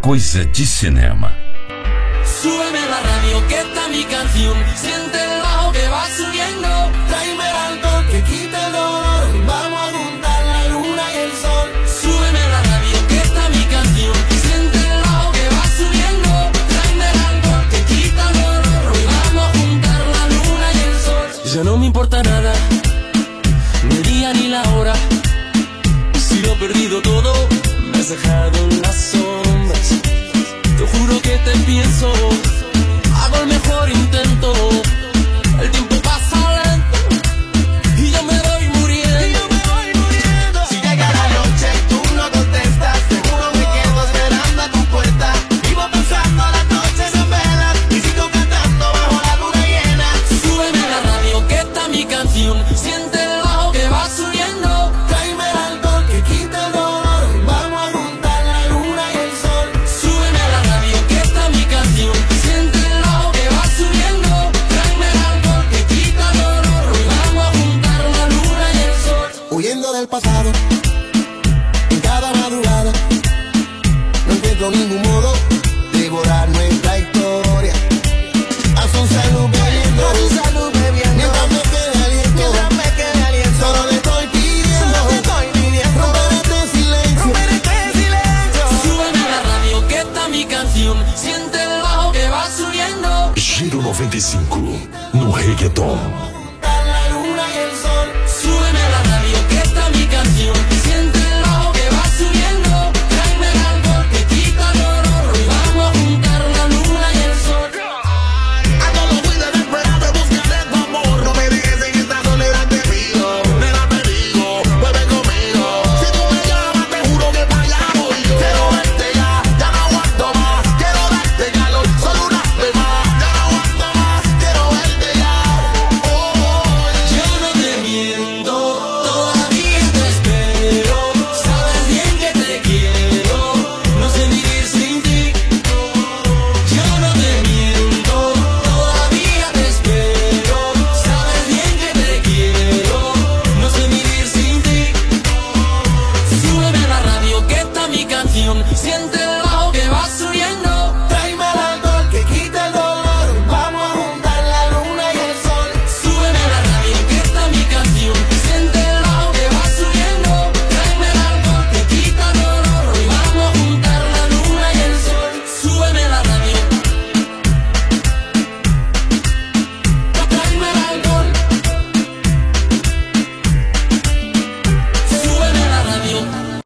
coisa de cinema. Súbeme la radio que está mi canción. Siente el bajo que va subiendo. Tráeme el alcohol que quita el dolor. Vamos a juntar la luna y el sol. Súbeme la radio que está mi canción. Siente el bajo que va subiendo. Tráeme el alcohol que quita el dolor. Hoy vamos a juntar la luna y el sol. Ya no me importa nada, ni el día ni la hora. Si lo he perdido todo, me has dejado en las sombras. Te juro que te pienso, hago el mejor intento. El tiempo pasa lento y yo me voy muriendo. Si llega la noche y tú no contestas, seguro me quedo esperando a tu puerta. Vivo pensando las noches en velas y sigo cantando bajo la luna llena. Súbeme la radio que está mi canción. Siente el bajo que va subiendo. Tráeme el alcohol que quita el dolor. Vamos a juntar la luna y el sol. Súbeme la radio que está mi canción. Siente el bajo que va subiendo. Tráeme el alcohol que quita el dolor. Hoy vamos a juntar la luna y el sol. Huyendo del pasado, en cada madrugada, no encuentro ningún modo de borrar nuestra historia. A su salud bebiendo, mientras me quede aliento, solo le estoy pidiendo, romper este silencio. Súbeme la radio que está mi canción. Siente el bajo que va subiendo. Giro 95, no reggaeton.